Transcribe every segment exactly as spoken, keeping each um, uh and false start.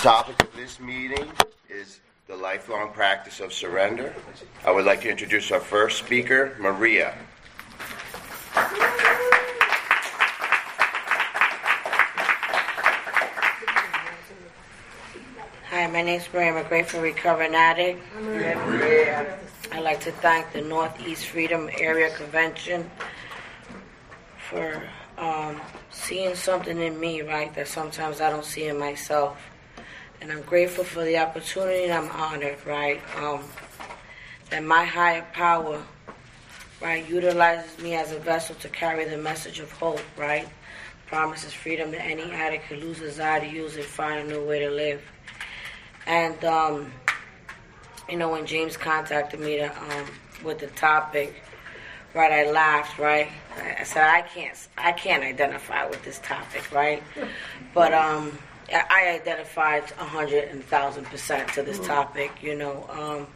topic of this meeting is the lifelong practice of surrender. I would like to introduce our first speaker, Maria. Hi, my name is Maria. I'm a grateful recovering addict. Maria. I'd like to thank the Northeast Freedom Area Convention for um, seeing something in me, right, that sometimes I don't see in myself. And I'm grateful for the opportunity, and I'm honored, right, um, that my higher power, right, utilizes me as a vessel to carry the message of hope, right, promises freedom to any addict who loses desire to use it, find a new way to live. And, um, you know, when James contacted me to, um, with the topic, right, I laughed, right, I said, I can't, I can't identify with this topic, right, but, um, I identified a hundred and thousand percent to this topic, you know. Um,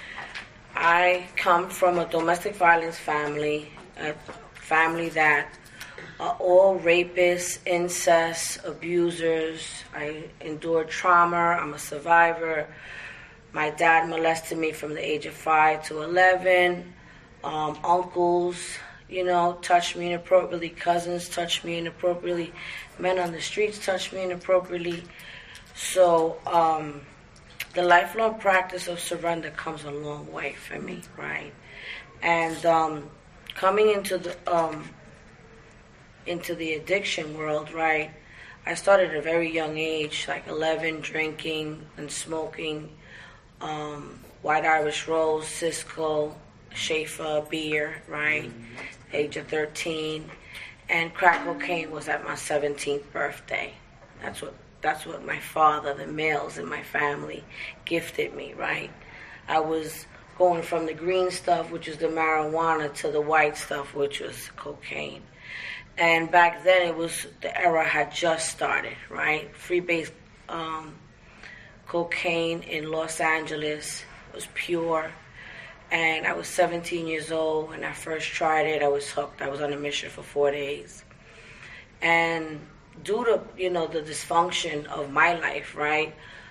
I come from a domestic violence family, a family that are all rapists, incest, abusers. I endured trauma. I'm a survivor. My dad molested me from the age of five to eleven. Um, uncles, you know, touched me inappropriately. Cousins touched me inappropriately. Men on the streets touched me inappropriately. So um, the lifelong practice of surrender comes a long way for me, right? And um, coming into the um, into the addiction world, right? I started at a very young age, like eleven, drinking and smoking, um, White Irish Rose, Cisco, Schaefer, beer, right? Age of thirteen. And crack cocaine was at my seventeenth birthday. That's what that's what my father, the males in my family, gifted me, right? I was going from the green stuff, which is the marijuana, to the white stuff, which was cocaine. And back then, it was, the era had just started, right? Free-base um, cocaine in Los Angeles was pure. And I was seventeen years old when I first tried it. I was hooked. I was on a mission for four days. And due to, you know, the dysfunction of my life, right,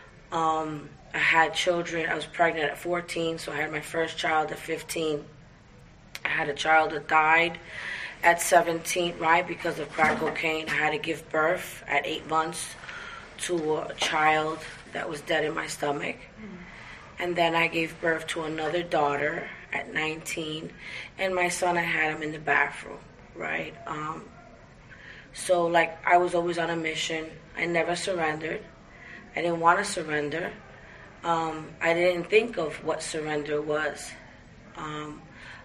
um, I had children. I was pregnant at fourteen, so I had my first child at fifteen. I had a child that died at seventeen, right, because of crack cocaine. I had to give birth at eight months to a child that was dead in my stomach. Mm-hmm. And then I gave birth to another daughter at nineteen, and my son, I had him in the bathroom, right? Um, so, like, I was always on a mission. I never surrendered. I didn't want to surrender. Um, I didn't think of what surrender was. Um,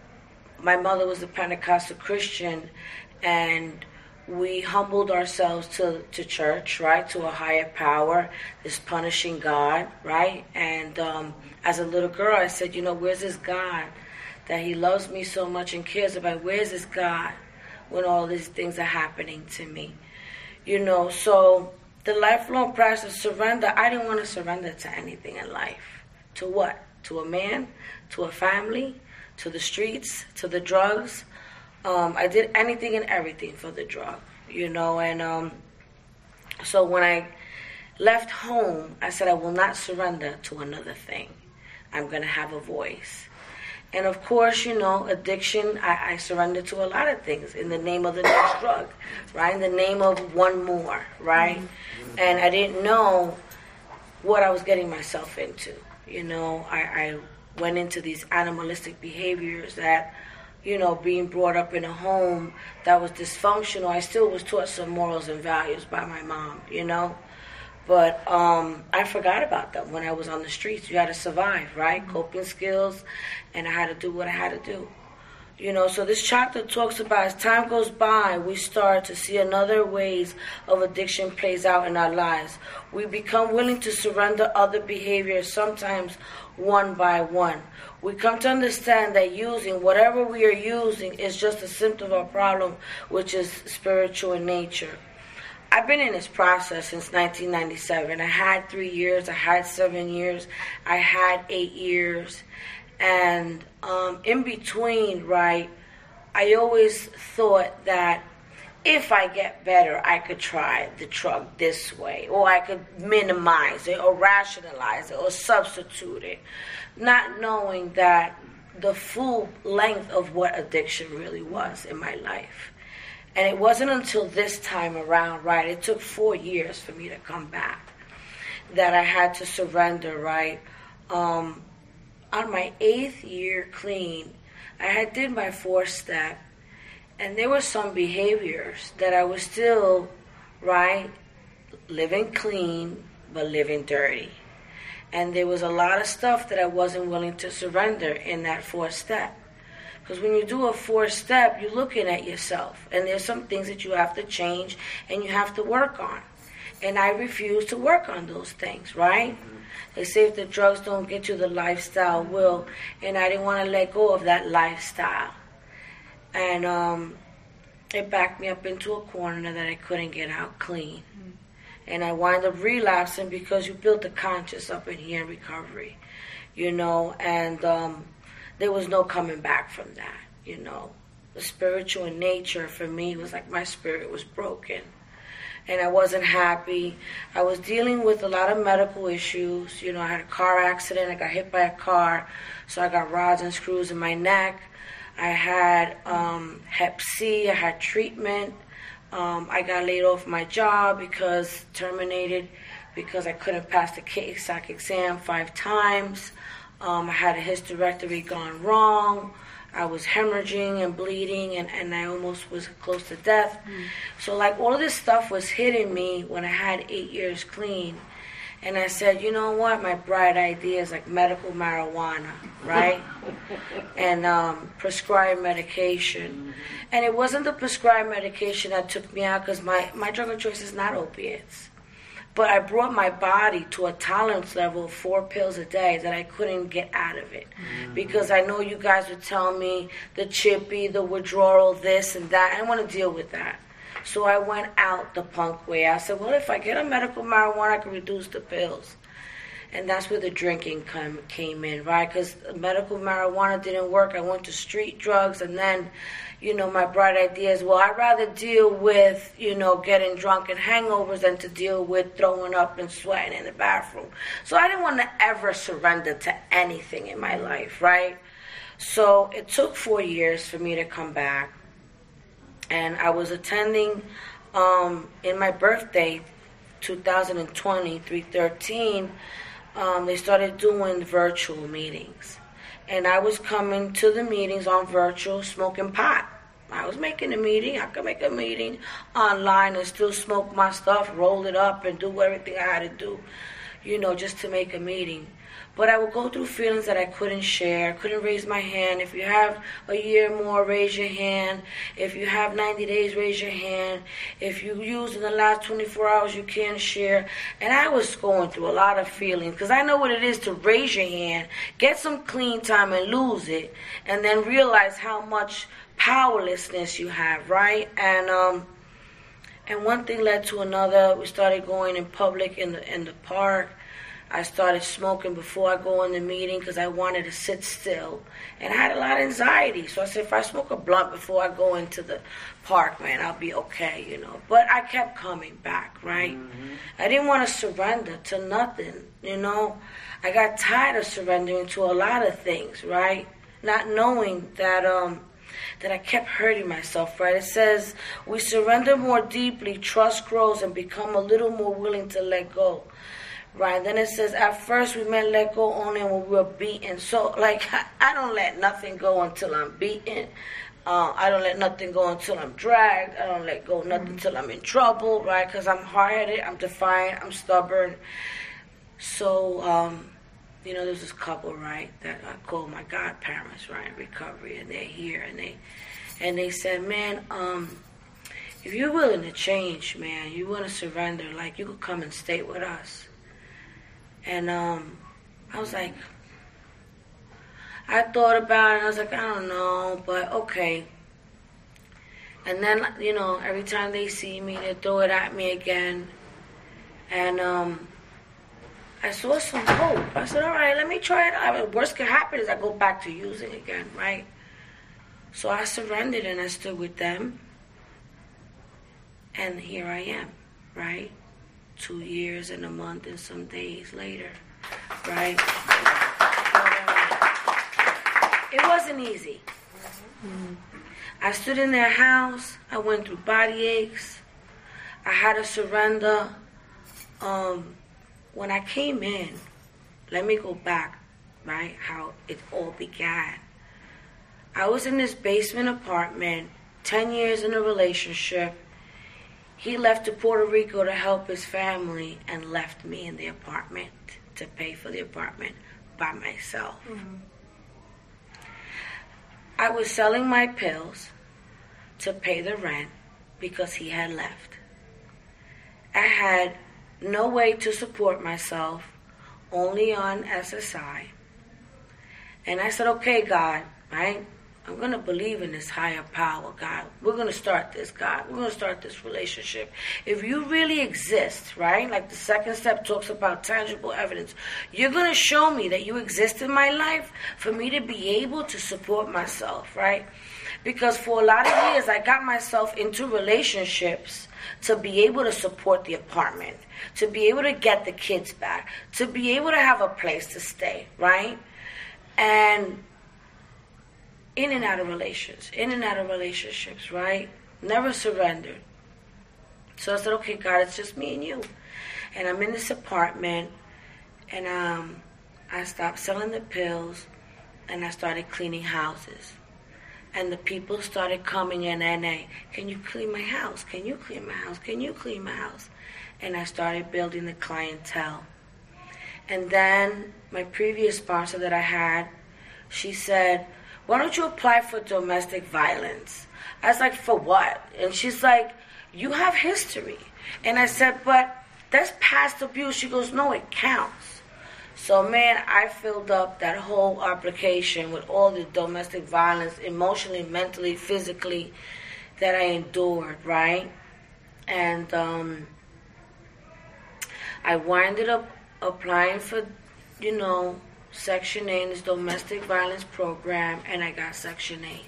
my mother was a Pentecostal Christian, and we humbled ourselves to, to church, right, to a higher power, this punishing God, right? And um, as a little girl, I said, you know, where's this God that he loves me so much and cares about? Where's this God when all these things are happening to me? You know, so the lifelong practice of surrender, I didn't want to surrender to anything in life. To what? To a man? To a family? To the streets? To the drugs? Um, I did anything and everything for the drug, you know, and um, so when I left home, I said I will not surrender to another thing. I'm going to have a voice. And of course, you know, addiction, I, I surrendered to a lot of things in the name of the next drug, right, in the name of one more, right, mm-hmm. And I didn't know what I was getting myself into, you know. I, I went into these animalistic behaviors that, you know, being brought up in a home that was dysfunctional. I still was taught some morals and values by my mom, you know. But um, I forgot about them when I was on the streets. You had to survive, right? Mm-hmm. Coping skills, and I had to do what I had to do. You know, so this chapter talks about as time goes by, we start to see another ways of addiction plays out in our lives. We become willing to surrender other behaviors, sometimes one by one. We come to understand that using whatever we are using is just a symptom of a problem, which is spiritual in nature. I've been in this process since nineteen ninety-seven. I had three years, I had seven years, I had eight years. And um, in between, right, I always thought that if I get better, I could try the drug this way, or I could minimize it, or rationalize it, or substitute it, not knowing that the full length of what addiction really was in my life. And it wasn't until this time around, right, it took four years for me to come back, that I had to surrender, right? Um, on my eighth year clean, I had did my fourth step, and there were some behaviors that I was still, right, living clean, but living dirty. And there was a lot of stuff that I wasn't willing to surrender in that fourth step. Because when you do a fourth step, you're looking at yourself, and there's some things that you have to change and you have to work on. And I refuse to work on those things, right? Mm-hmm. They say if the drugs don't get you, the lifestyle will. And I didn't want to let go of that lifestyle. And um, it backed me up into a corner that I couldn't get out clean. Mm-hmm. And I wound up relapsing because you built the conscious up in here in recovery, you know, and um, there was no coming back from that, you know. The spiritual in nature for me was like my spirit was broken. And I wasn't happy. I was dealing with a lot of medical issues. You know, I had a car accident. I got hit by a car. So I got rods and screws in my neck. I had um, hep C. I had treatment. Um, I got laid off my job because terminated because I couldn't pass the K S A C exam five times. Um, I had a hysterectomy gone wrong. I was hemorrhaging and bleeding, and, and I almost was close to death. Mm. So, like, all of this stuff was hitting me when I had eight years clean. And I said, you know what? My bright idea is like medical marijuana, right? and um, prescribed medication. Mm-hmm. And it wasn't the prescribed medication that took me out, because my, my drug of choice is not opiates. But I brought my body to a tolerance level of four pills a day that I couldn't get out of it. Mm-hmm. Because I know you guys would tell me the chippy, the withdrawal, this and that. I didn't want to deal with that. So I went out the punk way. I said, well, if I get a medical marijuana, I can reduce the pills. And that's where the drinking come, came in, right? Because medical marijuana didn't work. I went to street drugs, and then, you know, my bright idea is, well, I'd rather deal with, you know, getting drunk and hangovers than to deal with throwing up and sweating in the bathroom. So I didn't want to ever surrender to anything in my life, right? So it took four years for me to come back. And I was attending, um, in my birthday, two thousand twenty, three thirteen, um, they started doing virtual meetings. And I was coming to the meetings on virtual, smoking pot. I was making a meeting. I could make a meeting online and still smoke my stuff, roll it up, and do everything I had to do, you know, just to make a meeting. But I would go through feelings that I couldn't share, couldn't raise my hand. If you have a year more, raise your hand. If you have ninety days, raise your hand. If you used in the last twenty-four hours, you can't share. And I was going through a lot of feelings, because I know what it is to raise your hand, get some clean time and lose it, and then realize how much powerlessness you have, right? And um, and one thing led to another. We started going in public in the in the park. I started smoking before I go in the meeting because I wanted to sit still. And I had a lot of anxiety. So I said, if I smoke a blunt before I go into the park, man, I'll be okay, you know. But I kept coming back, right? Mm-hmm. I didn't want to surrender to nothing, you know. I got tired of surrendering to a lot of things, right? Not knowing that um, that I kept hurting myself, right? It says, we surrender more deeply, trust grows, and become a little more willing to let go. Right, then it says, at first we meant let go only when we were beaten. So, like, I don't let nothing go until I'm beaten. Uh, I don't let nothing go until I'm dragged. I don't let go nothing until I'm in trouble, right? Because I'm hard-headed, I'm defiant, I'm stubborn. So, um, you know, there's this couple, right, that I call my godparents, right, in recovery, and they're here, and they, and they said, man, um, if you're willing to change, man, you want to surrender, like, you could come and stay with us. And um, I was like, I thought about it, and I was like, I don't know, but okay. And then, you know, every time they see me, they throw it at me again. And um, I saw some hope. I said, all right, let me try it. I mean, worst can happen is I go back to using again, right? So I surrendered, and I stood with them. And here I am, right? Two years and a month and some days later, right? It wasn't easy. Mm-hmm. I stood in their house. I went through body aches. I had to surrender. Um, when I came in, let me go back, right, how it all began. I was in this basement apartment, ten years in a relationship. He left to Puerto Rico to help his family and left me in the apartment to pay for the apartment by myself. Mm-hmm. I was selling my pills to pay the rent because he had left. I had no way to support myself, only on S S I. And I said, okay, God, right? I'm going to believe in this higher power, God. We're going to start this, God. We're going to start this relationship. If you really exist, right? Like the second step talks about tangible evidence. You're going to show me that you exist in my life for me to be able to support myself, right? Because for a lot of years, I got myself into relationships to be able to support the apartment, to be able to get the kids back, to be able to have a place to stay, right? And in and out of relations, in and out of relationships, right? Never surrendered. So I said, okay, God, it's just me and you. And I'm in this apartment, and um, I stopped selling the pills, and I started cleaning houses. And the people started coming in and they, can you clean my house? Can you clean my house? Can you clean my house? And I started building the clientele. And then my previous sponsor that I had, she said, why don't you apply for domestic violence? I was like, for what? And she's like, you have history. And I said, but that's past abuse. She goes, no, it counts. So, man, I filled up that whole application with all the domestic violence, emotionally, mentally, physically, that I endured, right? And um, I winded up applying for, you know, Section eight in this domestic violence program, and I got Section eight.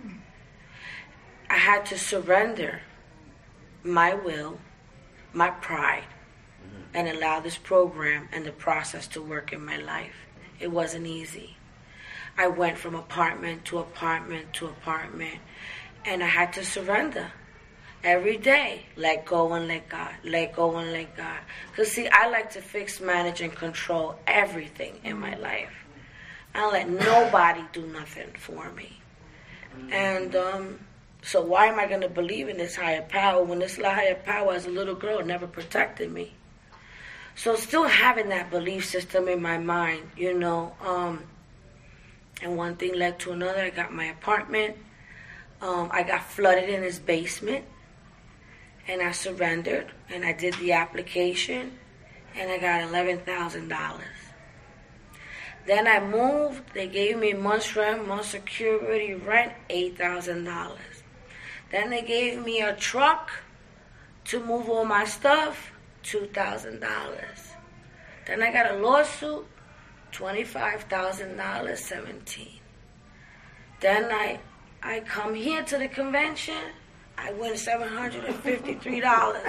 I had to surrender my will, my pride, and allow this program and the process to work in my life. It wasn't easy. I went from apartment to apartment to apartment, and I had to surrender. Every day, let go and let God, let go and let God. Because, see, I like to fix, manage, and control everything in my life. I don't let nobody do nothing for me. And um, so why am I going to believe in this higher power when this higher power as a little girl never protected me? So still having that belief system in my mind, you know. Um, and one thing led to another. I got my apartment. Um, I got flooded in his basement. And I surrendered, and I did the application, and I got eleven thousand dollars. Then I moved. They gave me month's rent, month's security rent, eight thousand dollars. Then they gave me a truck to move all my stuff, two thousand dollars. Then I got a lawsuit, twenty-five thousand dollars, seventeen. Then I, I come here to the convention. I win seven hundred fifty-three dollars.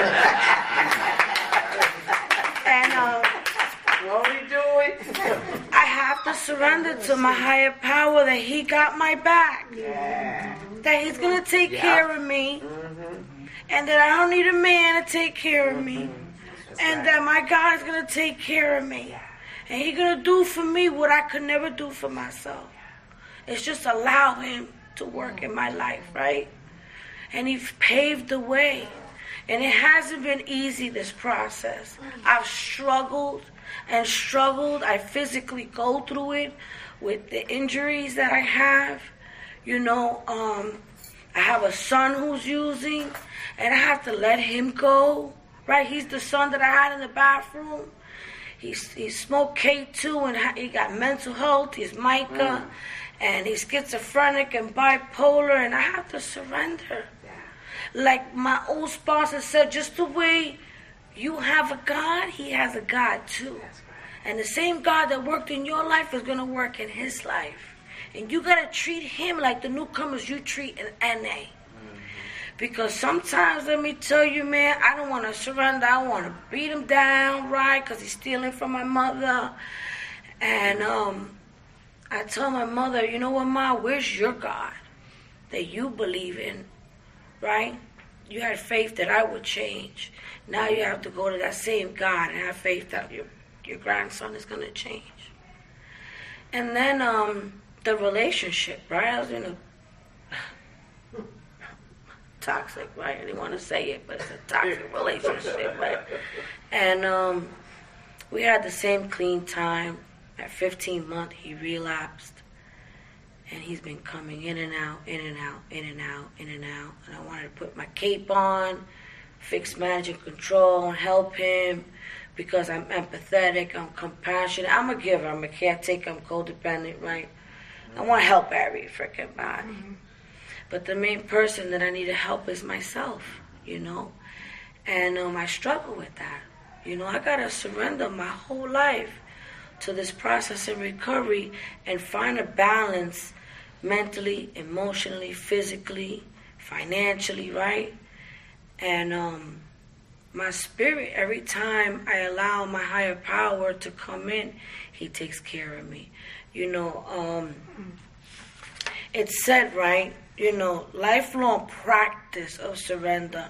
And um, what are we doing? I have to surrender to my higher power that he got my back. Yeah. That he's going to take yeah. care of me. Mm-hmm. And that I don't need a man to take care of me. Mm-hmm. And right. that my God is going to take care of me. And he's going to do for me what I could never do for myself. It's just allow him to work in my life, right? And he's paved the way. And it hasn't been easy, this process. I've struggled and struggled. I physically go through it with the injuries that I have. You know, um, I have a son who's using, and I have to let him go. Right? He's the son that I had in the bathroom. He's, he smoked K two, and he got mental health. He's Micah. Mm. And he's schizophrenic and bipolar, and I have to surrender. Like my old sponsor said, just the way you have a God, he has a God too. And the same God that worked in your life is going to work in his life. And you got to treat him like the newcomers you treat in N A. Mm-hmm. Because sometimes, let me tell you, man, I don't want to surrender. I want to beat him down, right? Because he's stealing from my mother. And um, I tell my mother, you know what, Ma, where's your God that you believe in, right? You had faith that I would change. Now you have to go to that same God and have faith that your, your grandson is going to change. And then um, the relationship, right? I was in a toxic, right? I didn't want to say it, but it's a toxic relationship, right? And um, we had the same clean time. At fifteen months, he relapsed. And he's been coming in and out, in and out, in and out, in and out. And I wanted to put my cape on, fix, manage, and control, and help him because I'm empathetic, I'm compassionate. I'm a giver, I'm a caretaker, I'm codependent, right? I want to help every freaking body. Mm-hmm. But the main person that I need to help is myself, you know? And um, I struggle with that. You know, I got to surrender my whole life to this process of recovery and find a balance mentally, emotionally, physically, financially, right? And um, my spirit, every time I allow my higher power to come in, he takes care of me. You know, um, it's said, right, you know, lifelong practice of surrender.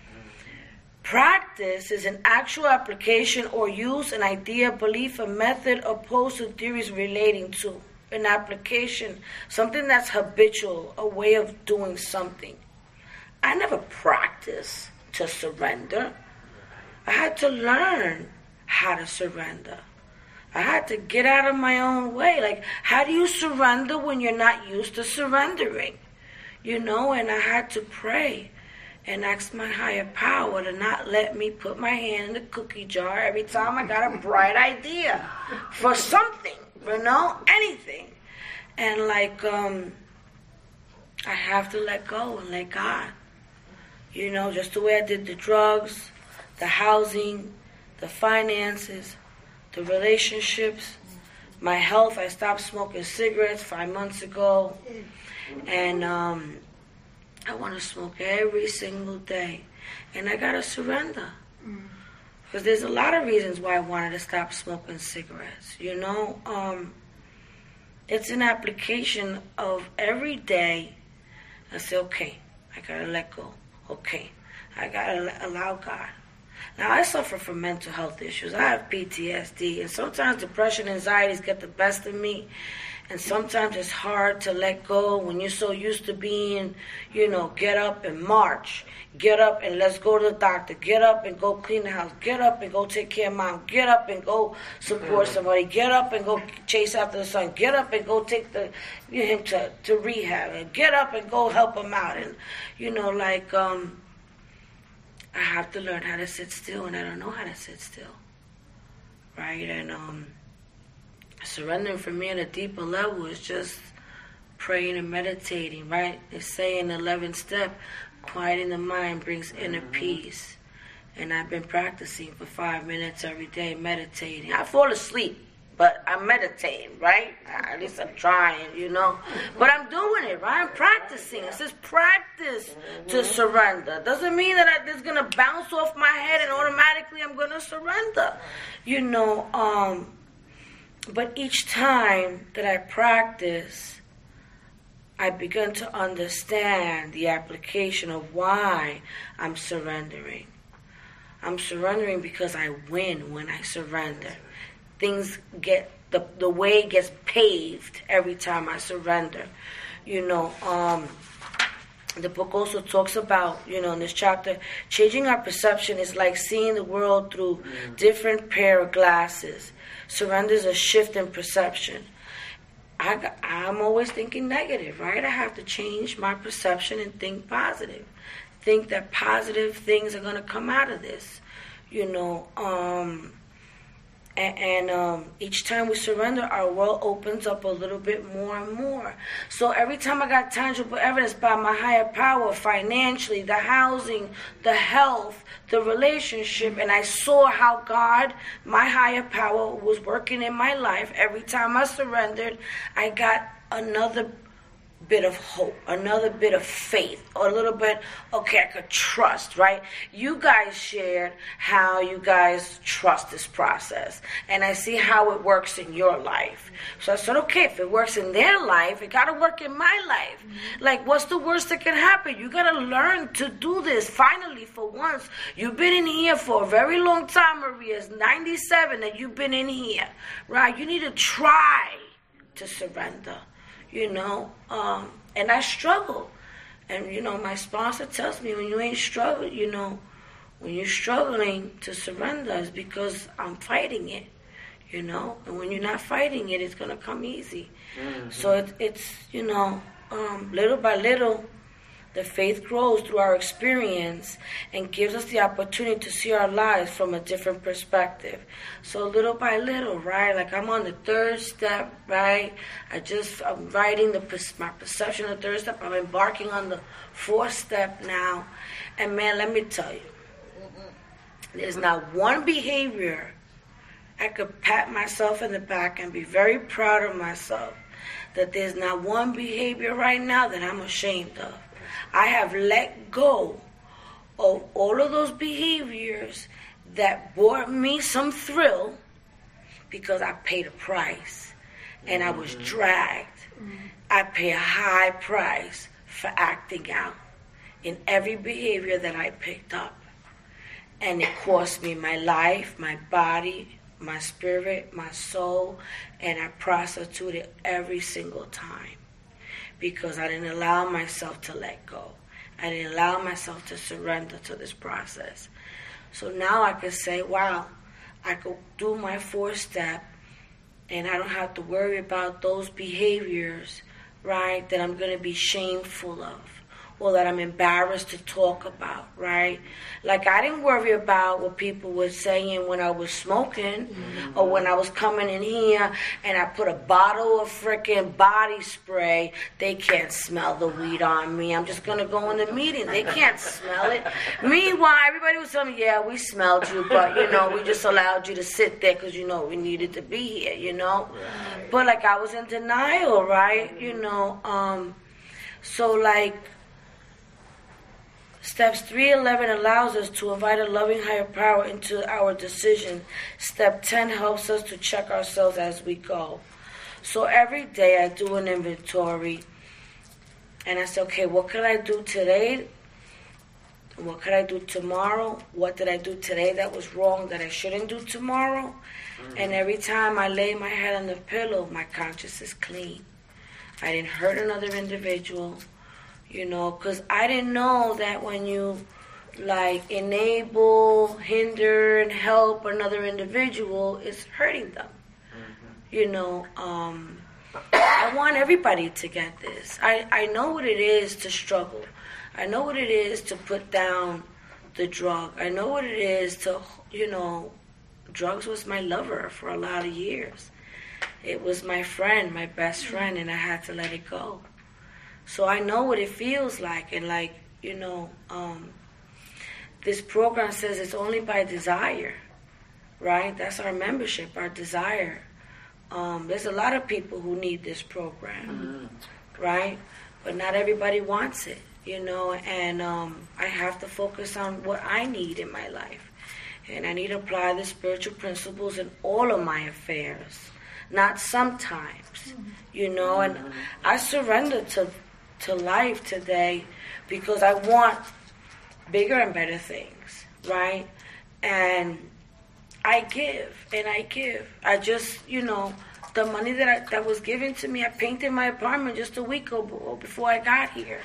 Practice is an actual application or use, an idea, belief, a method opposed to theories relating to. An application, something that's habitual, a way of doing something. I never practiced to surrender. I had to learn how to surrender. I had to get out of my own way. Like, how do you surrender when you're not used to surrendering? You know, and I had to pray and ask my higher power to not let me put my hand in the cookie jar every time I got a bright idea for something, you know, anything. And like, um, I have to let go and let God. You know, just the way I did the drugs, the housing, the finances, the relationships, my health. I stopped smoking cigarettes five months ago. And um, I want to smoke every single day. And I got to surrender. Because there's a lot of reasons why I wanted to stop smoking cigarettes. You know, um, it's an application of every day. I say, okay, I got to let go. Okay, I got to allow God. Now, I suffer from mental health issues. I have P T S D. And sometimes depression and anxieties get the best of me. And sometimes it's hard to let go when you're so used to being, you know, get up and march. Get up and let's go to the doctor. Get up and go clean the house. Get up and go take care of mom. Get up and go support somebody. Get up and go chase after the son. Get up and go take the him to, to rehab. And get up and go help him out. And, you know, like, um, I have to learn how to sit still, and I don't know how to sit still. Right? And, um... surrendering for me at a deeper level is just praying and meditating, right? They say in the eleventh step, quieting the mind brings inner peace. And I've been practicing for five minutes every day, meditating. I fall asleep, but I'm meditating, right? At least I'm trying, you know. But I'm doing it, right? I'm practicing. It says practice to surrender. Doesn't mean that I, it's going to bounce off my head and automatically I'm going to surrender. You know, um... But each time that I practice, I begin to understand the application of why I'm surrendering. I'm surrendering because I win when I surrender. Things get, the, the way gets paved every time I surrender. You know, um, the book also talks about, you know, in this chapter, changing our perception is like seeing the world through different pair of glasses. Surrender is a shift in perception. I, I'm always thinking negative, right? I have to change my perception and think positive. Think that positive things are going to come out of this. You know, um, and, and um, each time we surrender, our world opens up a little bit more and more. So every time I got tangible evidence by my higher power, financially, the housing, the health, the relationship, and I saw how God, my higher power, was working in my life. Every time I surrendered, I got another bit of hope, another bit of faith, or a little bit, okay, I could trust, right? You guys shared how you guys trust this process, and I see how it works in your life. So I said, okay, if it works in their life, it got to work in my life. Mm-hmm. Like, what's the worst that can happen? You got to learn to do this. Finally, for once, you've been in here for a very long time, Maria. It's ninety-seven that you've been in here, right? You need to try to surrender. You know, um, and I struggle. And, you know, my sponsor tells me when you ain't struggling, you know, when you're struggling to surrender, it's because I'm fighting it, you know. And when you're not fighting it, it's going to come easy. Mm-hmm. So it, it's, you know, um, little by little, the faith grows through our experience and gives us the opportunity to see our lives from a different perspective. So little by little, right? Like I'm on the third step, right? I just, I'm writing the my perception of the third step. I'm embarking on the fourth step now. And man, let me tell you, there's not one behavior I could pat myself in the back and be very proud of myself that there's not one behavior right now that I'm ashamed of. I have let go of all of those behaviors that brought me some thrill because I paid a price and I was dragged. Mm-hmm. I pay a high price for acting out in every behavior that I picked up. And it cost me my life, my body, my spirit, my soul, and I prostituted every single time. Because I didn't allow myself to let go. I didn't allow myself to surrender to this process. So now I can say, wow, I could do my fourth step and I don't have to worry about those behaviors, right, that I'm going to be shameful of or that I'm embarrassed to talk about, right? Like I didn't worry about what people were saying when I was smoking mm-hmm. or when I was coming in here and I put a bottle of freaking body spray. They can't smell the weed on me. I'm just going to go in the meeting. They can't smell it. Meanwhile, everybody was telling me, yeah, we smelled you, but, you know, we just allowed you to sit there because, you know, we needed to be here, you know? Right. But, like, I was in denial, right? You know, um, so, like, Steps three eleven allows us to invite a loving higher power into our decision. Step ten helps us to check ourselves as we go. So every day I do an inventory and I say, okay, what could I do today? What could I do tomorrow? What did I do today that was wrong that I shouldn't do tomorrow? Mm-hmm. And every time I lay my head on the pillow, my conscience is clean. I didn't hurt another individual. You know, because I didn't know that when you, like, enable, hinder, and help another individual, it's hurting them. Mm-hmm. You know, um, I want everybody to get this. I, I know what it is to struggle. I know what it is to put down the drug. I know what it is to, you know, drugs was my lover for a lot of years. It was my friend, my best friend, and I had to let it go. So I know what it feels like, and like, you know, um, this program says it's only by desire, right? That's our membership, our desire. Um, there's a lot of people who need this program, mm-hmm. right? But not everybody wants it, you know, and um, I have to focus on what I need in my life. And I need to apply the spiritual principles in all of my affairs, not sometimes, mm-hmm. you know, and I surrender to to life today because I want bigger and better things, right? And I give and I give. I just, you know, the money that I, that was given to me, I painted my apartment just a week ago before I got here.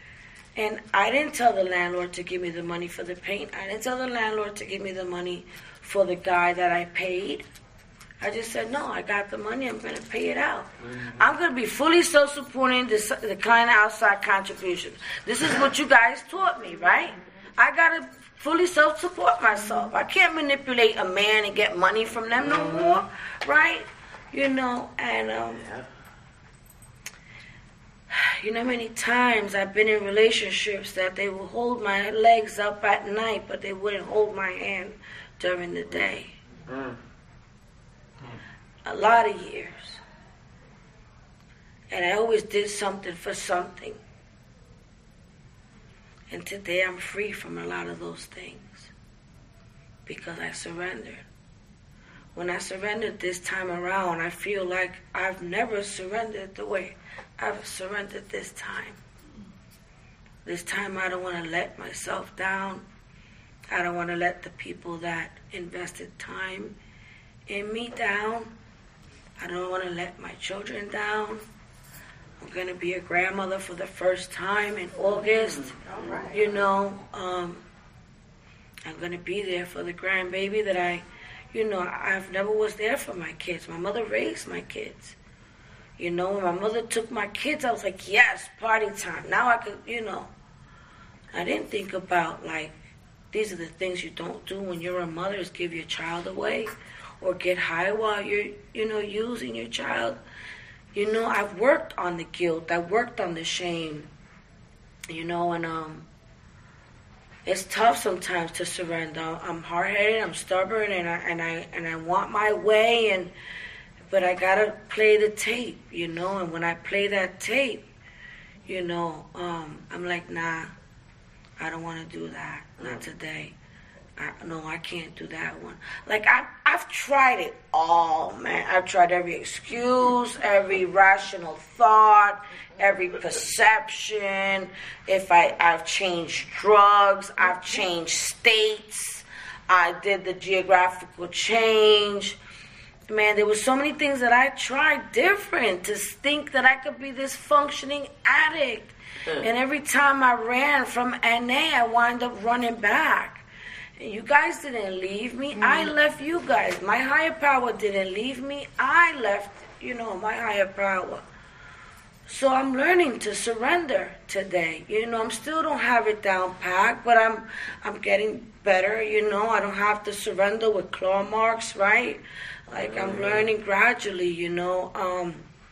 And I didn't tell the landlord to give me the money for the paint. I didn't tell the landlord to give me the money for the guy that I paid. I just said, no, I got the money, I'm going to pay it out. Mm-hmm. I'm going to be fully self-supporting, decline outside contributions. This is what you guys taught me, right? I got to fully self-support myself. I can't manipulate a man and get money from them no more, right? You know, and, um, you know how many times I've been in relationships that they will hold my legs up at night, but they wouldn't hold my hand during the day. Mm. A lot of years. And I always did something for something. And today I'm free from a lot of those things because I surrendered. When I surrendered this time around, I feel like I've never surrendered the way I've surrendered this time. This time I don't want to let myself down. I don't want to let the people that invested time in me down. I don't want to let my children down. I'm going to be a grandmother for the first time in August. All right. You know, um, I'm going to be there for the grandbaby that I, you know, I've never was there for my kids. My mother raised my kids. You know, when my mother took my kids, I was like, yes, party time. Now I could, you know. I didn't think about, like, these are the things you don't do when you're a mother, is give your child away or get high while you're, you know, using your child. You know, I've worked on the guilt. I've worked on the shame. You know, and um, it's tough sometimes to surrender. I'm hard-headed. I'm stubborn, and I and I and I want my way. And but I gotta play the tape. You know, and when I play that tape, you know, um, I'm like, nah, I don't want to do that. Not today. I, no, I can't do that one. Like, I, I've tried it all, man. I've tried every excuse, every rational thought, every perception. If I, I've changed drugs, I've changed states. I did the geographical change. Man, there were so many things that I tried different to think that I could be this functioning addict. Mm. And every time I ran from N A, I wound up running back. You guys didn't leave me. Mm. I left you guys. My higher power didn't leave me. I left, you know, my higher power. So I'm learning to surrender today. You know, I'm still don't have it down packed, but I'm I'm getting better, you know. I don't have to surrender with claw marks, right? Like, I'm learning gradually, you know. Um,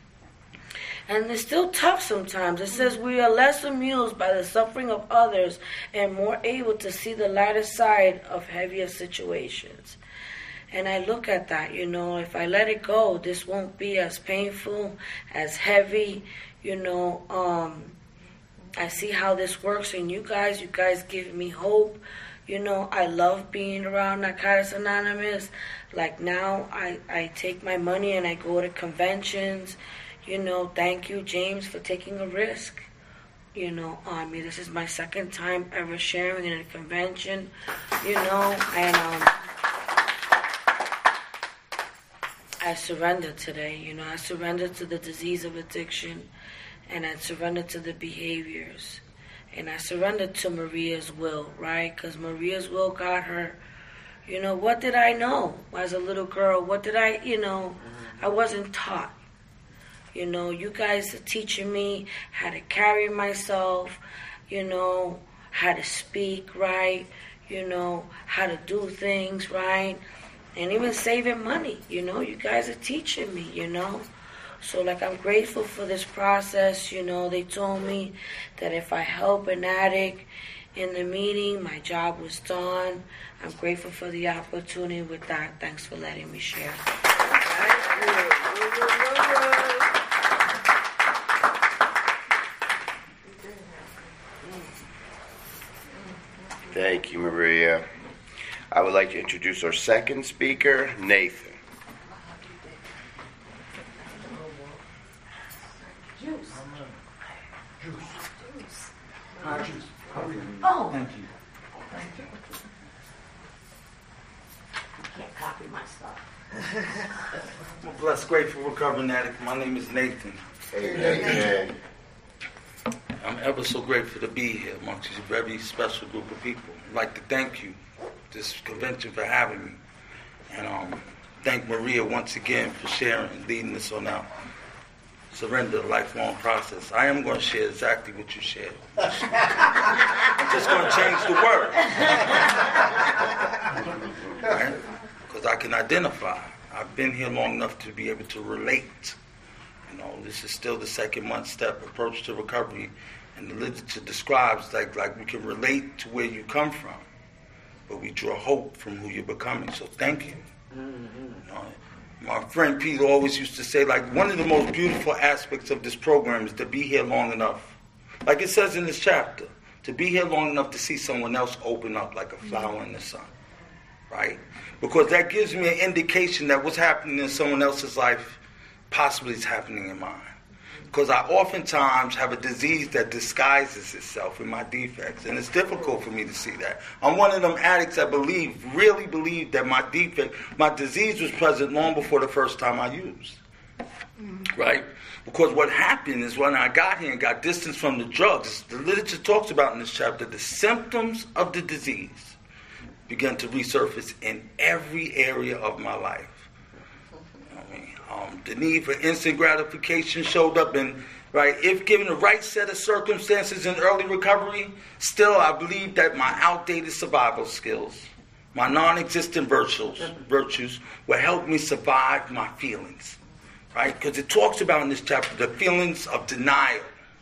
and it's still tough sometimes. It says we are less amused by the suffering of others and more able to see the lighter side of heavier situations. And I look at that, you know, if I let it go, this won't be as painful, as heavy, you know. Um, I see how this works in you guys. You guys give me hope. You know, I love being around Narcotics Anonymous. Like, now I, I take my money and I go to conventions. You know, thank you, James, for taking a risk, you know, on me. This is my second time ever sharing in a convention, you know, and um, I surrendered today, you know. I surrendered to the disease of addiction, and I surrendered to the behaviors, and I surrendered to Maria's will, right? Because Maria's will got her, you know. What did I know as a little girl? What did I, you know, I wasn't taught. You know, you guys are teaching me how to carry myself, you know, how to speak right, you know, how to do things right, and even saving money, you know. You guys are teaching me, you know. So, like, I'm grateful for this process, you know. They told me that if I help an addict in the meeting, my job was done. I'm grateful for the opportunity with that. Thanks for letting me share. Thank you, Maria. I would like to introduce our second speaker, Nathan. Juice. Juice. Juice. Juice. Oh. Thank you. Thank you. You can't copy my stuff. I'm a blessed, grateful, recovering addict. My name is Nathan. Amen. I'm ever so grateful to be here amongst a very special group of people. I'd like to thank you, this convention, for having me. And um, thank Maria once again for sharing and leading us on our surrender, lifelong process. I am going to share exactly what you shared. I'm just going to change the word. Right? Because I can identify. I've been here long enough to be able to relate. You know, this is still the second month step approach to recovery, and the literature describes like like we can relate to where you come from, but we draw hope from who you're becoming. So thank you. Mm-hmm. You know, My friend Peter always used to say, like, one of the most beautiful aspects of this program is to be here long enough. Like it says in this chapter, to be here long enough to see someone else open up like a flower in the sun. Right? Because that gives me an indication that what's happening in someone else's life possibly is happening in mine. Because I oftentimes have a disease that disguises itself in my defects. And it's difficult for me to see that. I'm one of them addicts that believe, really believe that my defect, my disease was present long before the first time I used. Mm-hmm. Right? Because what happened is when I got here and got distance from the drugs, the literature talks about in this chapter, the symptoms of the disease began to resurface in every area of my life. Um, the need for instant gratification showed up, and right, if given the right set of circumstances in early recovery, still I believe that my outdated survival skills, my non-existent virtues, virtues will help me survive my feelings, right? Because it talks about in this chapter the feelings of denial,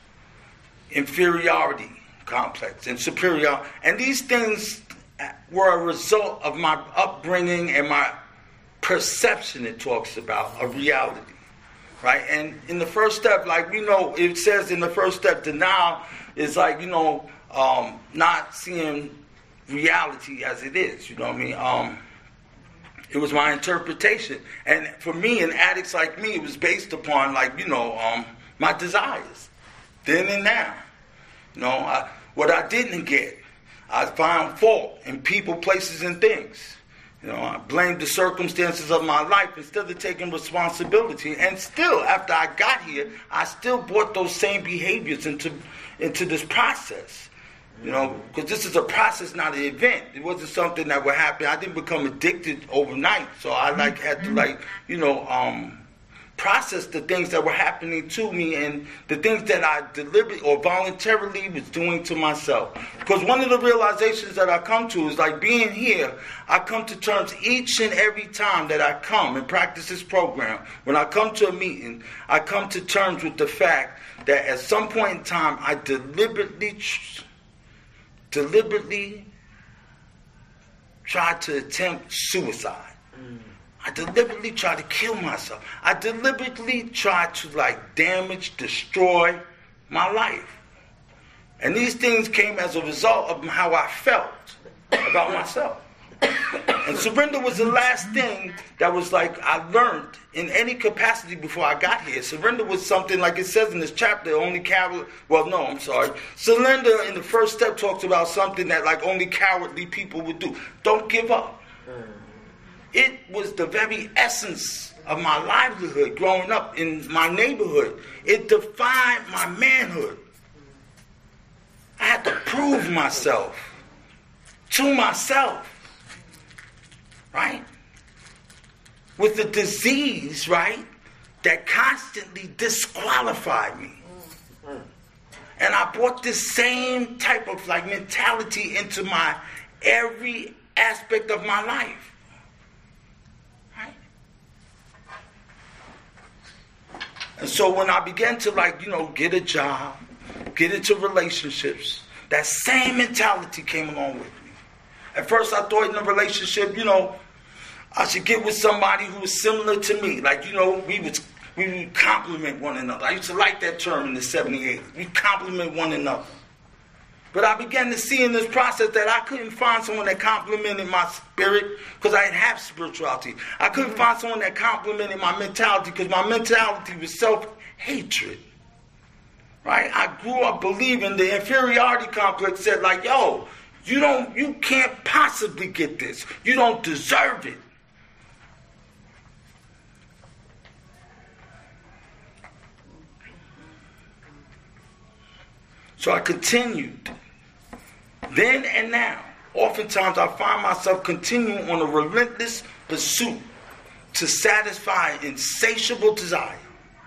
inferiority complex, and superiority, and these things were a result of my upbringing and my perception. It talks about a reality, right? And in the first step, like we know, it says in the first step, denial is like, you know, um, not seeing reality as it is, you know what I mean? Um, it was my interpretation. And for me, and addicts like me, it was based upon, like, you know, um, my desires, then and now. You know, I, what I didn't get, I found fault in people, places, and things. You know, I blamed the circumstances of my life instead of taking responsibility. And still, after I got here, I still brought those same behaviors into into this process. You know, because this is a process, not an event. It wasn't something that would happen. I didn't become addicted overnight. So I like had to like, you know, um, process the things that were happening to me and the things that I deliberately or voluntarily was doing to myself. Because one of the realizations that I come to is like being here, I come to terms each and every time that I come and practice this program. When I come to a meeting, I come to terms with the fact that at some point in time, I deliberately, deliberately tried to attempt suicide. Mm. I deliberately tried to kill myself. I deliberately tried to like damage, destroy my life. And these things came as a result of how I felt about myself. And surrender was the last thing that was like I learned in any capacity before I got here. Surrender was something like it says in this chapter, only coward, well no, I'm sorry. Surrender in the first step talks about something that like only cowardly people would do. Don't give up. It was the very essence of my livelihood growing up in my neighborhood. It defined my manhood. I had to prove myself to myself, right? With a disease, right, that constantly disqualified me. And I brought this same type of like mentality into my every aspect of my life. And so when I began to like, you know, get a job, get into relationships, that same mentality came along with me. At first I thought in a relationship, you know, I should get with somebody who was similar to me. Like, you know, we would, we would compliment one another. I used to like that term in the seventy-eight. We compliment one another. But I began to see in this process that I couldn't find someone that complimented my spirit because I didn't have spirituality. I couldn't find someone that complimented my mentality because my mentality was self-hatred. Right? I grew up believing the inferiority complex said like, yo, you don't, you can't possibly get this. You don't deserve it. So I continued. Then and now, oftentimes I find myself continuing on a relentless pursuit to satisfy an insatiable desire.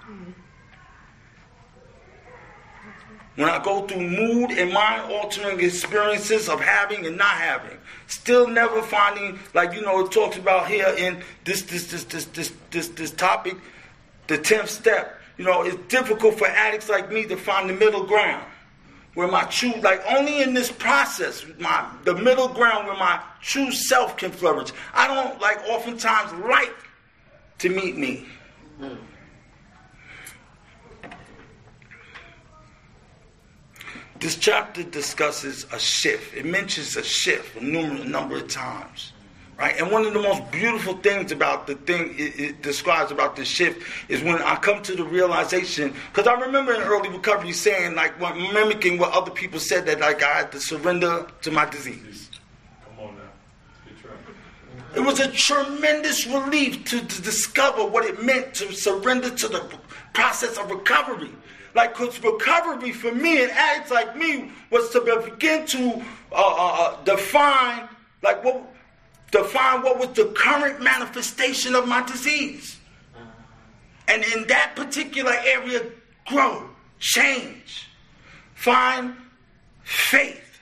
When I go through mood and mind-altering experiences of having and not having, still never finding, like, you know, it talks about here in this this this this this this, this topic, the tenth step. You know, it's difficult for addicts like me to find the middle ground. Where my true, like only in this process, my the middle ground where my true self can flourish. I don't like oftentimes like to meet me. This chapter discusses a shift. It mentions a shift a numerous number of times, right? And one of the most beautiful things about the thing it, it describes about this shift is when I come to the realization, because I remember in early recovery saying, like, what, mimicking what other people said, that like I had to surrender to my disease. Come on now, speak true. It was a tremendous relief to, to discover what it meant to surrender to the process of recovery. Like, because recovery for me and addicts like me was to begin to uh, uh, define, like, what define what was the current manifestation of my disease, and in that particular area, grow, change, find faith.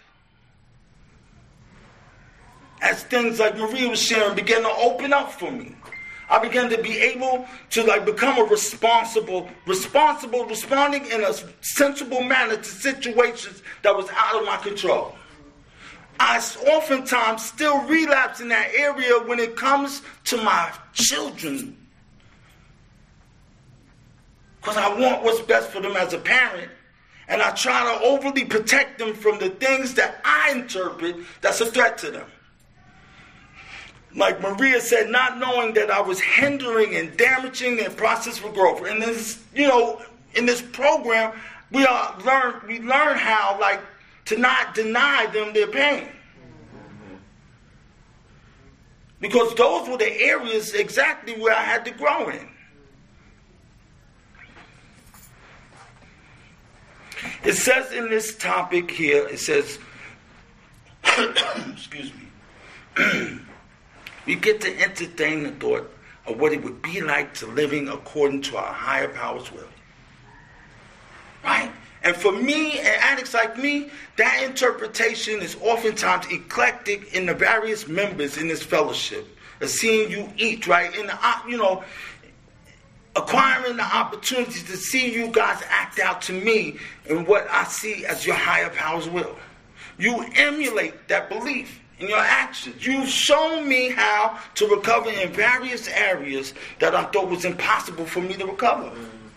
As things like Maria was sharing began to open up for me, I began to be able to like become a responsible, responsible, responding in a sensible manner to situations that was out of my control. I oftentimes still relapse in that area when it comes to my children, because I want what's best for them as a parent, and I try to overly protect them from the things that I interpret that's a threat to them. Like Maria said, not knowing that I was hindering and damaging their process for growth. And this, you know, in this program, we are learn we learn how like to not deny them their pain. Because those were the areas exactly where I had to grow in. It says in this topic here, it says, excuse me, we get to entertain the thought of what it would be like to living according to our higher power's will. Right? And for me and addicts like me, that interpretation is oftentimes eclectic in the various members in this fellowship. Of seeing you eat, right? In the, you know, acquiring the opportunity to see you guys act out to me in what I see as your higher power's will. You emulate that belief in your actions. You've shown me how to recover in various areas that I thought was impossible for me to recover.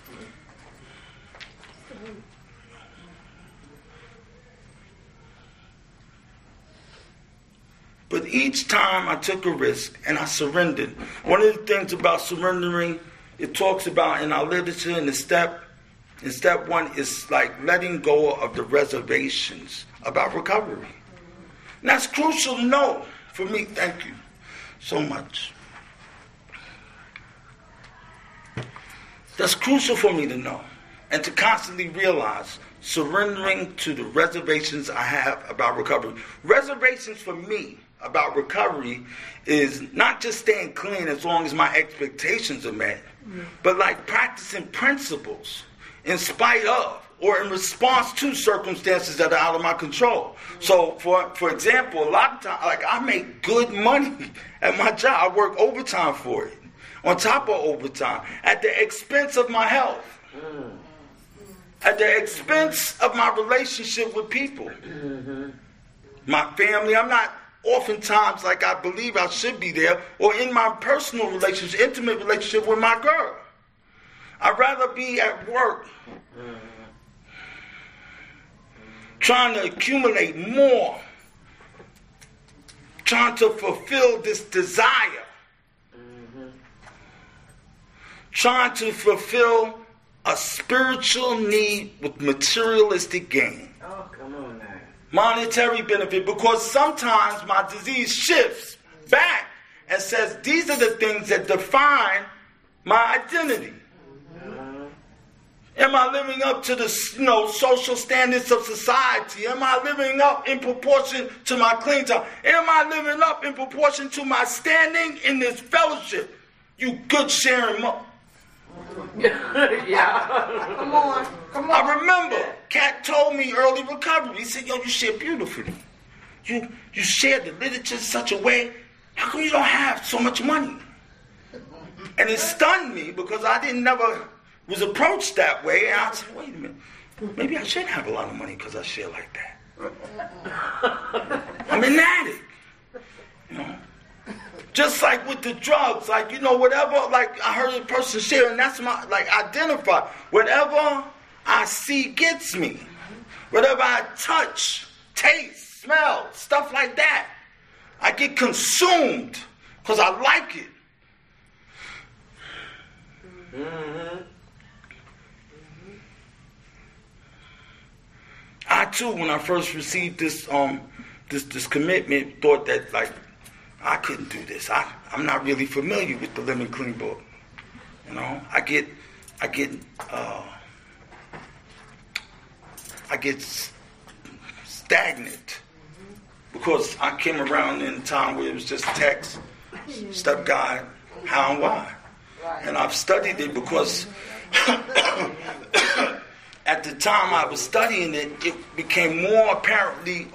But each time I took a risk and I surrendered. One of the things about surrendering, it talks about in our literature in the step, in step one, is like letting go of the reservations about recovery. And that's crucial to know for me. Thank you so much. That's crucial for me to know and to constantly realize surrendering to the reservations I have about recovery. Reservations for me about recovery is not just staying clean as long as my expectations are met, mm-hmm. but like practicing principles in spite of or in response to circumstances that are out of my control. Mm-hmm. So, for for example, a lot of times, like I make good money at my job. I work overtime for it, on top of overtime, at the expense of my health, mm-hmm. at the expense of my relationship with people, mm-hmm. my family. I'm not oftentimes like I believe I should be there, or in my personal relationship, intimate relationship with my girl. I'd rather be at work trying to accumulate more, trying to fulfill this desire, trying to fulfill a spiritual need with materialistic gain. Oh, come on now. Monetary benefit, because sometimes my disease shifts back and says these are the things that define my identity. Mm-hmm. Am I living up to the you know social standards of society? Am I living up in proportion to my clean time? Am I living up in proportion to my standing in this fellowship? You good sharing mo- Yeah. Come on. Come on. I remember Kat told me early recovery. He said, yo, you share beautifully. You you share the literature in such a way. How come you don't have so much money? And it stunned me because I didn't never was approached that way. And I said, wait a minute. Maybe I should have a lot of money because I share like that. I'm an addict. You know, Just like with the drugs, like, you know, whatever, like I heard a person share, and that's my, like, identify. Whatever I see gets me. Whatever I touch, taste, smell, stuff like that. I get consumed because I like it. Mm-hmm. I too, when I first received this um this this commitment, thought that like I couldn't do this. I I'm not really familiar with the Living Clean book. You know, I get I get uh, I get stagnant because I came around in a time where it was just text, step guide, how and why, and I've studied it because. At the time I was studying it, it became more apparently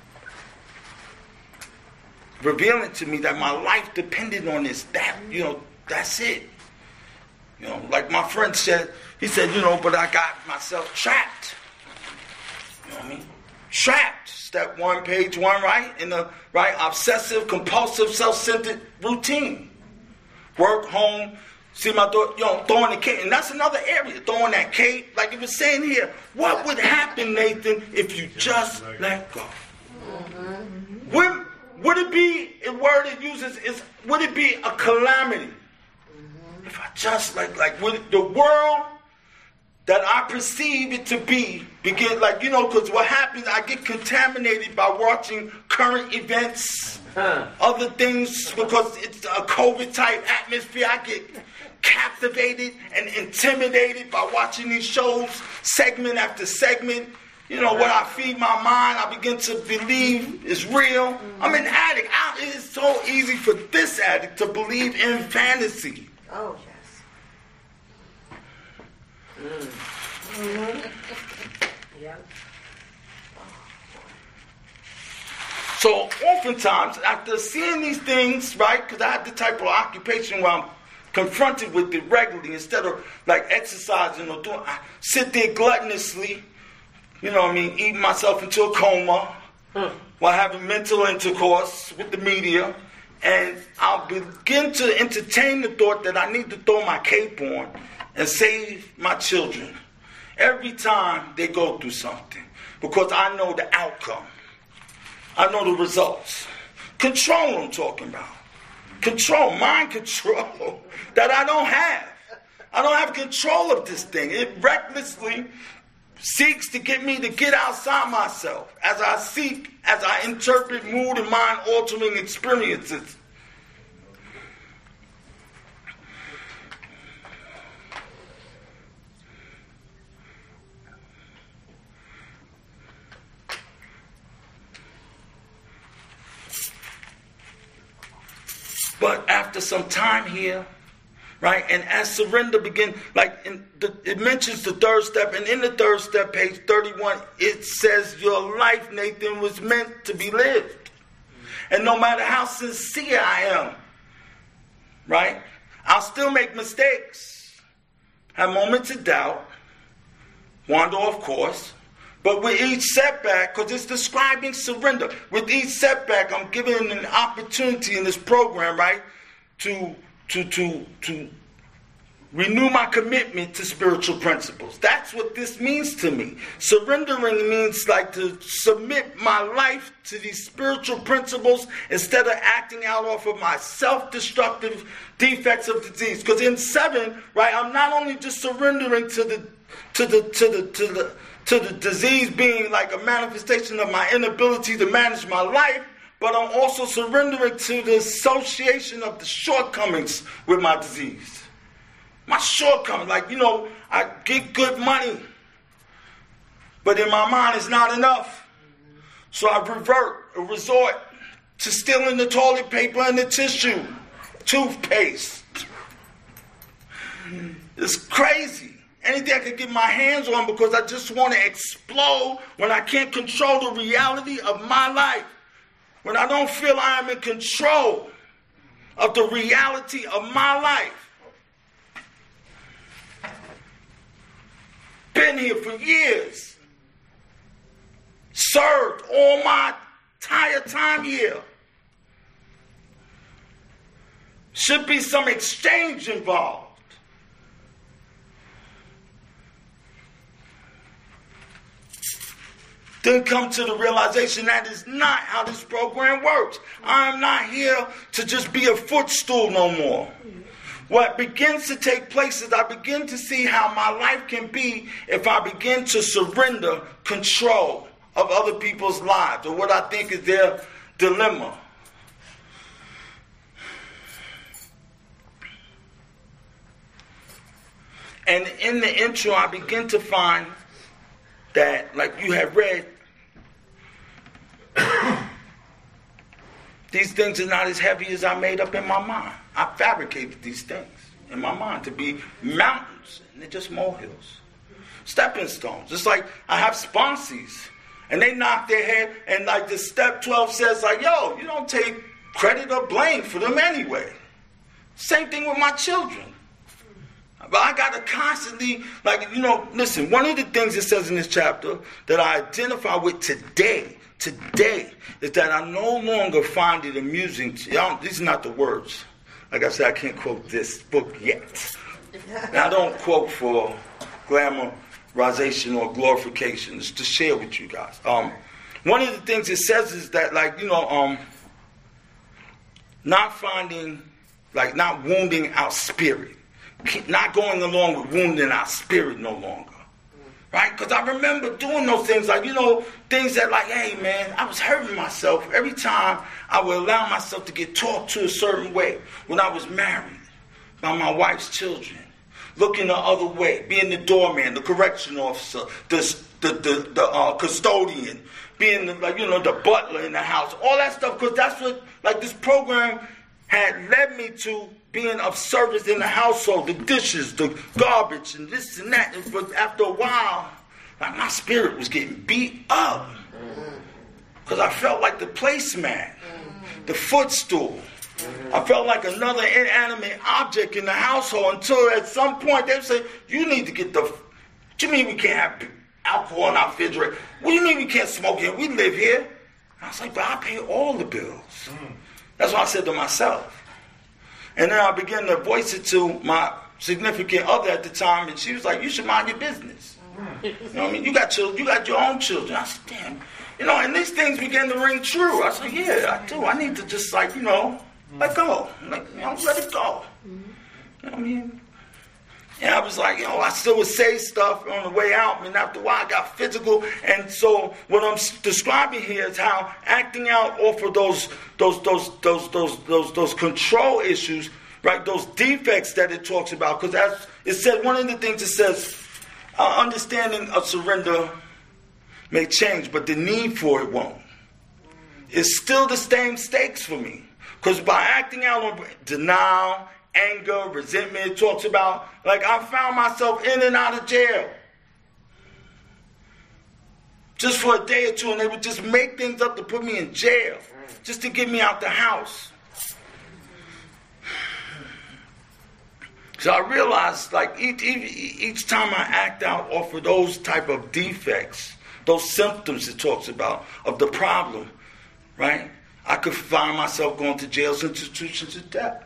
revealing to me that my life depended on this. That, you know, that's it. You know, like my friend said, he said, you know, but I got myself trapped. You know what I mean? Trapped. Step one, page one, right? In the right obsessive, compulsive, self-centered routine. Work, home. See my daughter, you know, throwing the cape, and that's another area, throwing that cape. Like it was saying here, what would happen, Nathan, if you just let go? Mm-hmm. Would, would it be, a word it uses is, would it be a calamity? Mm-hmm. If I just, like, like, would the world that I perceive it to be, begin, like, you know, because what happens, I get contaminated by watching current events, huh. other things, because it's a COVID-type atmosphere. I get captivated and intimidated by watching these shows, segment after segment. You know, what I feed my mind, I begin to believe is real. Mm-hmm. I'm an addict. I, it is so easy for this addict to believe in fantasy. Oh, yes. Mm. Mm-hmm. Yeah. So oftentimes, after seeing these things, right, because I have the type of occupation where I'm confronted with it regularly, instead of like exercising or doing, I sit there gluttonously, you know what I mean, eating myself into a coma hmm. while having mental intercourse with the media, and I'll begin to entertain the thought that I need to throw my cape on and save my children every time they go through something, because I know the outcome. I know the results. Control I'm talking about. Control, mind control that I don't have. I don't have control of this thing. It recklessly seeks to get me to get outside myself as I seek, as I interpret mood and mind altering experiences. But after some time here, right, and as surrender begin, like in the, it mentions the third step, and in the third step, page thirty-one, it says your life, Nathan, was meant to be lived. And no matter how sincere I am, right, I'll still make mistakes, have moments of doubt, wander off course. But with each setback, because it's describing surrender, with each setback, I'm given an opportunity in this program, right, to to to to renew my commitment to spiritual principles. That's what this means to me. Surrendering means like to submit my life to these spiritual principles instead of acting out off of my self-destructive defects of disease. Because in seven, right, I'm not only just surrendering to the to the to the to the to the disease being like a manifestation of my inability to manage my life, but I'm also surrendering to the association of the shortcomings with my disease. My shortcomings, like, you know, I get good money, but in my mind it's not enough. So I revert or resort to stealing the toilet paper and the tissue, toothpaste. It's crazy. Anything I could get my hands on because I just want to explode when I can't control the reality of my life. When I don't feel I am in control of the reality of my life. Been here for years. Served all my entire time here. Should be some exchange involved. Then come to the realization that is not how this program works. I am not here to just be a footstool no more. What begins to take place is I begin to see how my life can be if I begin to surrender control of other people's lives, or what I think is their dilemma. And in the intro, I begin to find that, like you have read, these things are not as heavy as I made up in my mind. I fabricated these things in my mind to be mountains, and they're just molehills. Stepping stones. It's like I have sponsees, and they knock their head, and like the step twelve says, like, yo, you don't take credit or blame for them anyway. Same thing with my children. But I got to constantly, like, you know, listen, one of the things it says in this chapter that I identify with today, today, is that I no longer find it amusing. To, y'all, these are not the words. Like I said, I can't quote this book yet. And I don't quote for glamorization or glorification. It's to share with you guys. Um, one of the things it says is that, like, you know, um, not finding, like, not wounding our spirit. Not going along with wounding our spirit no longer. Right? Because I remember doing those things, like, you know, things that, like, hey, man, I was hurting myself every time I would allow myself to get talked to a certain way when I was married by my wife's children. Looking the other way, being the doorman, the correction officer, the, the, the, the uh, custodian, being, the, like, you know, the butler in the house, all that stuff, because that's what, like, this program had led me to being of service in the household, the dishes, the garbage, and this and that. And but after a while, like, my spirit was getting beat up because I felt like the placemat, the footstool. I felt like another inanimate object in the household until at some point they would say, you need to get the... What do you mean we can't have alcohol in our refrigerator? What do you mean we can't smoke here? We live here. And I was like, but I pay all the bills. That's what I said to myself. And then I began to voice it to my significant other at the time, and she was like, you should mind your business. You know what I mean? You got children, you got your own children. I said, damn. You know, and these things began to ring true. I said, yeah, I do. I need to just, like, you know, let go. Like, you know, let it go. You know what I mean? And I was like, you know, I still would say stuff on the way out, and after a while I got physical. And so what I'm describing here is how acting out off of those those those those those those those control issues, right? Those defects that it talks about. Because as it said, one of the things it says, our understanding of surrender may change, but the need for it won't. It's still the same stakes for me. Because by acting out on denial, anger, resentment, it talks about, like, I found myself in and out of jail. Just for a day or two, and they would just make things up to put me in jail, just to get me out the house. So I realized, like, each, each, each time I act out off of those type of defects, those symptoms it talks about, of the problem, right? I could find myself going to jail institutions to death.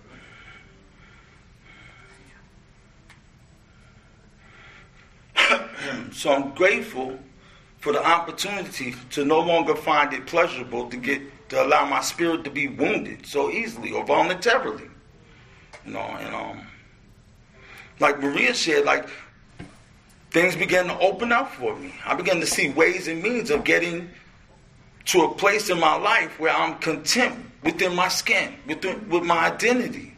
So I'm grateful for the opportunity to no longer find it pleasurable to get to allow my spirit to be wounded so easily or voluntarily. You know, and um, like Maria said, like, things began to open up for me. I began to see ways and means of getting to a place in my life where I'm content within my skin, within, with my identity.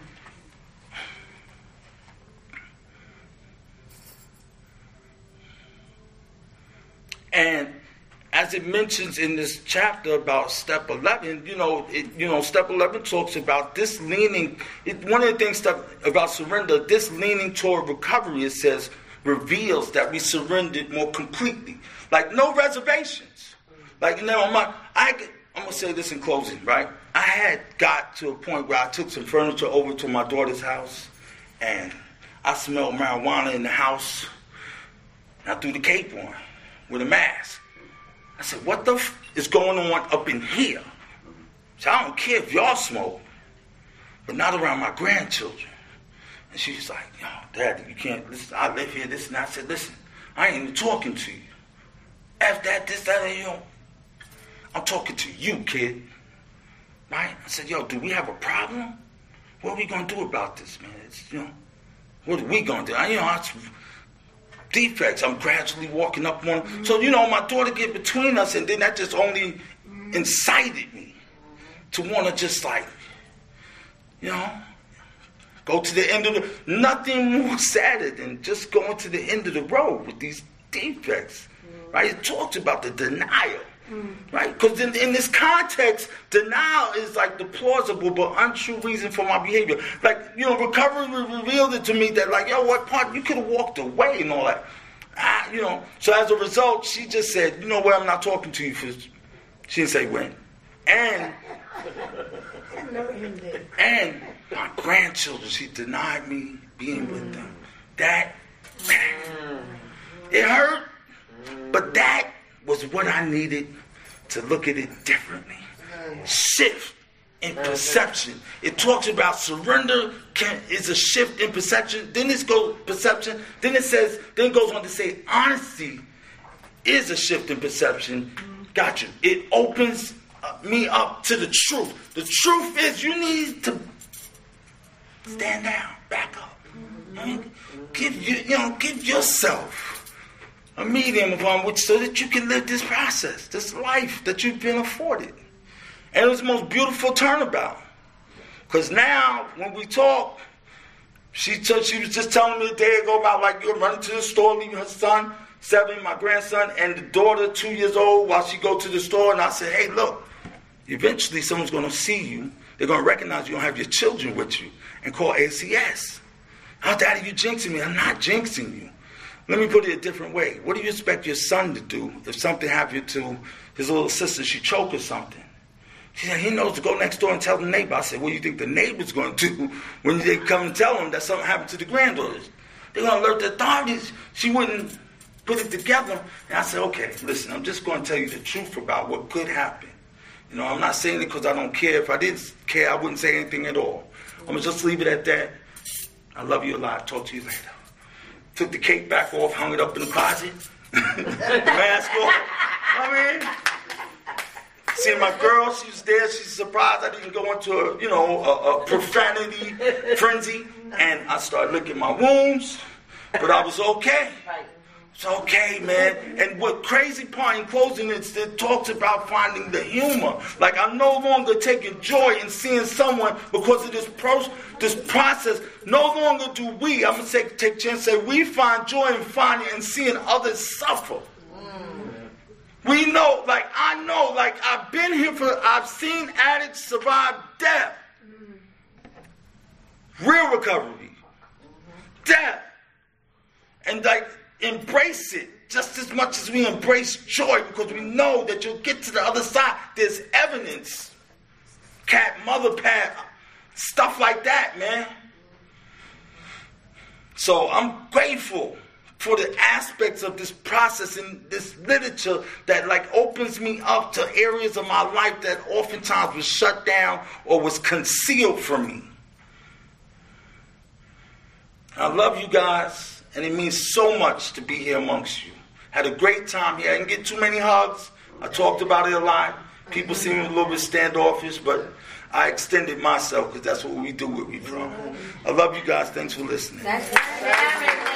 And as it mentions in this chapter about step eleven, you know, it, you know, step eleven talks about this leaning. It, one of the things that, about surrender, this leaning toward recovery, it says, reveals that we surrendered more completely, like no reservations. Like, you know, I'm, not, I, I'm gonna say this in closing, right? I had got to a point where I took some furniture over to my daughter's house, and I smelled marijuana in the house. And I threw the cape on with a mask. I said, what the f- is going on up in here? So I don't care if y'all smoke, but not around my grandchildren. And she's like, yo, Daddy, you can't listen. I live here, this and that. I said, listen, I ain't even talking to you. F that, this, that, and you know. I'm talking to you, kid. Right? I said, yo, do we have a problem? What are we going to do about this, man? It's, you know, what are we going to do? I, you know, I, defects. I'm gradually walking up on them. So, you know, my daughter get between us, and then that just only incited me to want to just like, you know, go to the end of the, nothing more sadder than just going to the end of the road with these defects, right? It talks about the denial, right? Because in, in this context, denial is like the plausible but untrue reason for my behavior. Like, you know, recovery revealed it to me that like, yo, what part, you could have walked away and all that. Ah, you know, so as a result, she just said, you know what, I'm not talking to you for, she didn't say when. And, and my grandchildren, she denied me being with them. That, man, it hurt, but that was what I needed to look at it differently. Shift in perception. It talks about surrender can, is a shift in perception. Then it goes perception. Then it says, then it goes on to say honesty is a shift in perception. Got you. It opens me up to the truth. The truth is you need to stand down, back up. I mean, give you, you know, give yourself a medium upon which so that you can live this process, this life that you've been afforded. And it was the most beautiful turnabout. Because now, when we talk, she t- she was just telling me a day ago about like you're running to the store, leaving her son, seven, my grandson, and the daughter, two years old, while she go to the store. And I said, hey, look, eventually someone's going to see you. They're going to recognize you don't have your children with you and call A C S. How, Daddy, you jinxing me? I'm not jinxing you. Let me put it a different way. What do you expect your son to do if something happened to his little sister? She choked or something. She said, he knows to go next door and tell the neighbor. I said, what do you think the neighbor's going to do when they come and tell him that something happened to the granddaughters? They're going to alert the authorities. She wouldn't put it together. And I said, okay, listen, I'm just going to tell you the truth about what could happen. You know, I'm not saying it because I don't care. If I didn't care, I wouldn't say anything at all. I'm going to just leave it at that. I love you a lot. Talk to you later. Took the cake back off, hung it up in the closet. Mask off. I mean, see my girl, she was there. She's surprised I didn't go into a, you know, a, a profanity frenzy. And I started licking my wounds, but I was okay. It's okay, man. And what crazy part in closing is it talks about finding the humor. Like I'm no longer taking joy in seeing someone because of this pro- this process. No longer do we, I'm going to take, take a chance and say, we find joy in finding and seeing others suffer. We know, like I know, like I've been here for, I've seen addicts survive death. Real recovery. Death. And like, embrace it just as much as we embrace joy because we know that you'll get to the other side. There's evidence. Cat, mother, pat, stuff like that, man. So I'm grateful for the aspects of this process and this literature that like opens me up to areas of my life that oftentimes was shut down or was concealed from me. I love you guys. And it means so much to be here amongst you. Had a great time here. I didn't get too many hugs. I talked about it a lot. People seem a little bit standoffish, but I extended myself because that's what we do where we from. I love you guys. Thanks for listening. That's